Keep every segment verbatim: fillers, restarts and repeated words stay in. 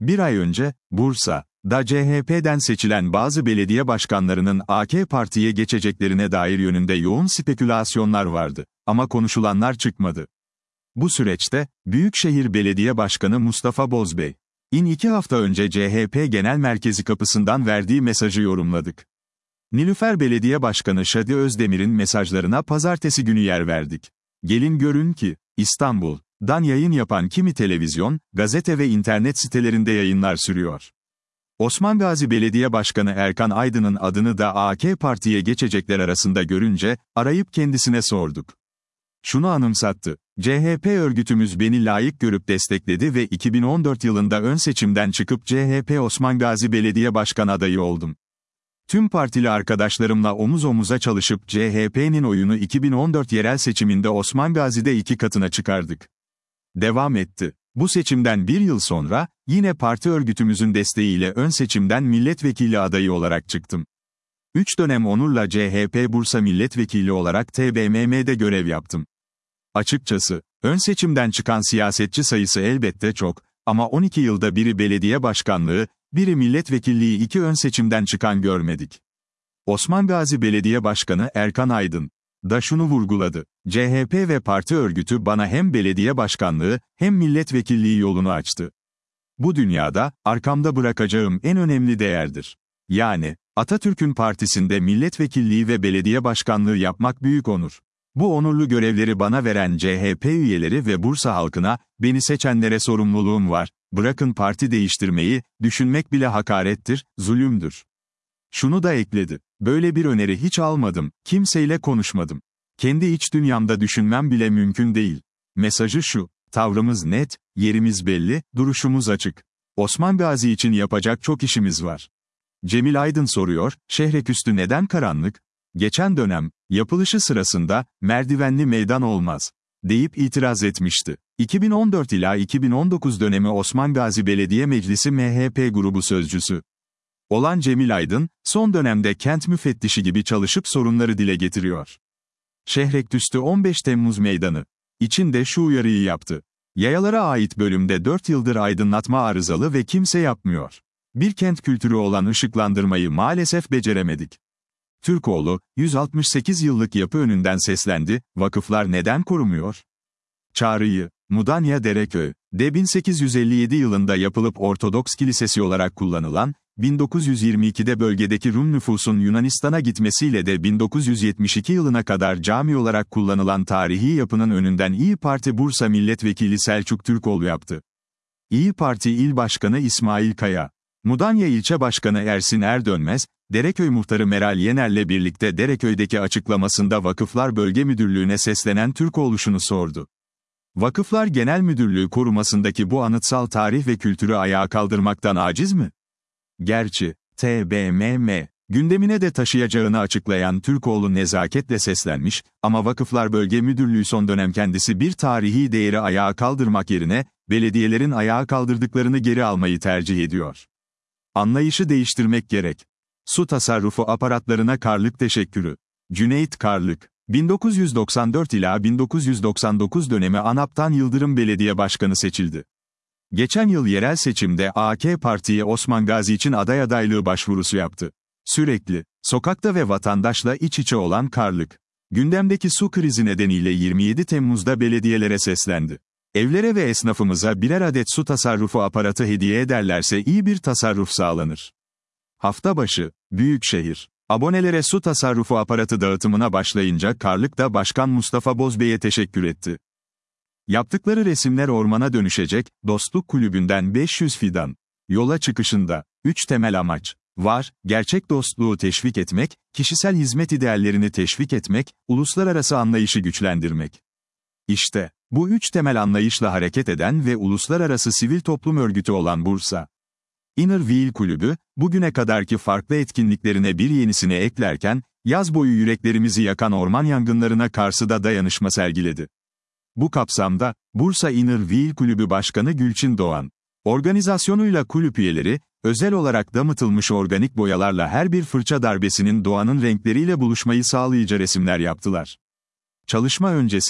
Bir ay önce, Bursa'da C H P'den seçilen bazı belediye başkanlarının A K Parti'ye geçeceklerine dair yönünde yoğun spekülasyonlar vardı. Ama konuşulanlar çıkmadı. Bu süreçte, Büyükşehir Belediye Başkanı Mustafa Bozbey, in iki hafta önce C H P Genel Merkezi kapısından verdiği mesajı yorumladık. Nilüfer Belediye Başkanı Şadi Özdemir'in mesajlarına pazartesi günü yer verdik. Gelin görün ki, İstanbul'dan yayın yapan kimi televizyon, gazete ve internet sitelerinde yayınlar sürüyor. Osman Gazi Belediye Başkanı Erkan Aydın'ın adını da A K Parti'ye geçecekler arasında görünce, arayıp kendisine sorduk. Şunu anımsattı. C H P örgütümüz beni layık görüp destekledi ve iki bin on dört yılında ön seçimden çıkıp C H P Osman Gazi Belediye Başkan adayı oldum. Tüm partili arkadaşlarımla omuz omuza çalışıp C H P'nin oyunu iki bin on dört yerel seçiminde Osman Gazi'de iki katına çıkardık. Devam etti. Bu seçimden bir yıl sonra, yine parti örgütümüzün desteğiyle ön seçimden milletvekili adayı olarak çıktım. Üç dönem onurla C H P Bursa milletvekili olarak T B M M'de görev yaptım. Açıkçası, ön seçimden çıkan siyasetçi sayısı elbette çok, ama on iki yılda biri belediye başkanlığı, biri milletvekilliği iki ön seçimden çıkan görmedik. Osman Gazi Belediye Başkanı Erkan Aydın da şunu vurguladı. C H P ve parti örgütü bana hem belediye başkanlığı, hem milletvekilliği yolunu açtı. Bu dünyada, arkamda bırakacağım en önemli değerdir. Yani, Atatürk'ün partisinde milletvekilliği ve belediye başkanlığı yapmak büyük onur. Bu onurlu görevleri bana veren C H P üyeleri ve Bursa halkına, beni seçenlere sorumluluğum var. Bırakın parti değiştirmeyi, düşünmek bile hakarettir, zulümdür. Şunu da ekledi. Böyle bir öneri hiç almadım, kimseyle konuşmadım. Kendi iç dünyamda düşünmem bile mümkün değil. Mesajı şu, tavrımız net, yerimiz belli, duruşumuz açık. Osman Gazi için yapacak çok işimiz var. Cemil Aydın soruyor, Şehreküstü neden karanlık? Geçen dönem, yapılışı sırasında, merdivenli meydan olmaz, deyip itiraz etmişti. iki bin on dört ila iki bin on dokuz dönemi Osman Gazi Belediye Meclisi M H P grubu sözcüsü olan Cemil Aydın, son dönemde kent müfettişi gibi çalışıp sorunları dile getiriyor. Şehreküstü on beş Temmuz Meydanı içinde şu uyarıyı yaptı. Yayalara ait bölümde dört yıldır aydınlatma arızalı ve kimse yapmıyor. Bir kent kültürü olan ışıklandırmayı maalesef beceremedik. Türkoğlu, yüz altmış sekiz yıllık yapı önünden seslendi, vakıflar neden korumuyor? Çağrıyı, Mudanya Dereköy'de bin sekiz yüz elli yedi yılında yapılıp Ortodoks Kilisesi olarak kullanılan, bin dokuz yüz yirmi ikide bölgedeki Rum nüfusun Yunanistan'a gitmesiyle de bin dokuz yüz yetmiş iki yılına kadar cami olarak kullanılan tarihi yapının önünden İyi Parti Bursa Milletvekili Selçuk Türkoğlu yaptı. İyi Parti İl Başkanı İsmail Kaya, Mudanya İlçe Başkanı Ersin Erdönmez, Dereköy Muhtarı Meral Yener'le birlikte Dereköy'deki açıklamasında Vakıflar Bölge Müdürlüğü'ne seslenen Türkoğlu şunu sordu. Vakıflar Genel Müdürlüğü korumasındaki bu anıtsal tarih ve kültürü ayağa kaldırmaktan aciz mi? Gerçi, T B M M, gündemine de taşıyacağını açıklayan Türkoğlu nezaketle seslenmiş, ama Vakıflar Bölge Müdürlüğü son dönem kendisi bir tarihi değeri ayağa kaldırmak yerine, belediyelerin ayağa kaldırdıklarını geri almayı tercih ediyor. Anlayışı değiştirmek gerek. Su tasarrufu aparatlarına Karlık teşekkürü. Cüneyt Karlık, bin dokuz yüz doksan dört ila bin dokuz yüz doksan dokuz dönemi ANAP'tan Yıldırım Belediye Başkanı seçildi. Geçen yıl yerel seçimde A K Parti'ye Osman Gazi için aday adaylığı başvurusu yaptı. Sürekli, sokakta ve vatandaşla iç içe olan Karlık, gündemdeki su krizi nedeniyle yirmi yedi Temmuz'da belediyelere seslendi. Evlere ve esnafımıza birer adet su tasarrufu aparatı hediye ederlerse iyi bir tasarruf sağlanır. Hafta başı, Büyükşehir, abonelere su tasarrufu aparatı dağıtımına başlayınca Karlık da Başkan Mustafa Bozbey'e teşekkür etti. Yaptıkları resimler ormana dönüşecek, Dostluk Kulübü'nden beş yüz fidan. Yola çıkışında, üç temel amaç var, gerçek dostluğu teşvik etmek, kişisel hizmet ideallerini teşvik etmek, uluslararası anlayışı güçlendirmek. İşte, bu üç temel anlayışla hareket eden ve uluslararası sivil toplum örgütü olan Bursa Inner Wheel Kulübü, bugüne kadarki farklı etkinliklerine bir yenisini eklerken, yaz boyu yüreklerimizi yakan orman yangınlarına karşı da dayanışma sergiledi. Bu kapsamda, Bursa Inner Wheel Kulübü Başkanı Gülçin Doğan, organizasyonuyla kulüp üyeleri, özel olarak damıtılmış organik boyalarla her bir fırça darbesinin doğanın renkleriyle buluşmayı sağlayıcı resimler yaptılar. Çalışma öncesi de,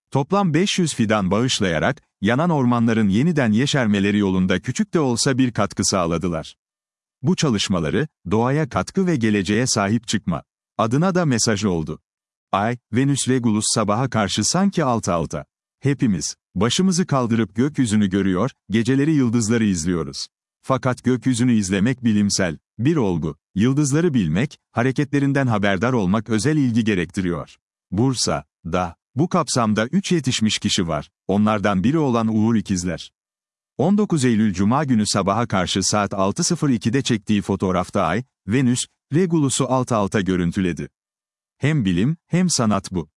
Toplam beş yüz fidan bağışlayarak, yanan ormanların yeniden yeşermeleri yolunda küçük de olsa bir katkı sağladılar. Bu çalışmaları, doğaya katkı ve geleceğe sahip çıkma adına da mesaj oldu. Ay, Venüs Regulus sabaha karşı sanki alt alta. Hepimiz, başımızı kaldırıp gökyüzünü görüyor, geceleri yıldızları izliyoruz. Fakat gökyüzünü izlemek bilimsel bir olgu. Yıldızları bilmek, hareketlerinden haberdar olmak özel ilgi gerektiriyor. Bursa'da, bu kapsamda üç yetişmiş kişi var. Onlardan biri olan Uğur İkizler. on dokuz Eylül Cuma günü sabaha karşı saat altı sıfır ikide çektiği fotoğrafta Ay, Venüs, Regulus'u alt alta görüntüledi. Hem bilim, hem sanat bu.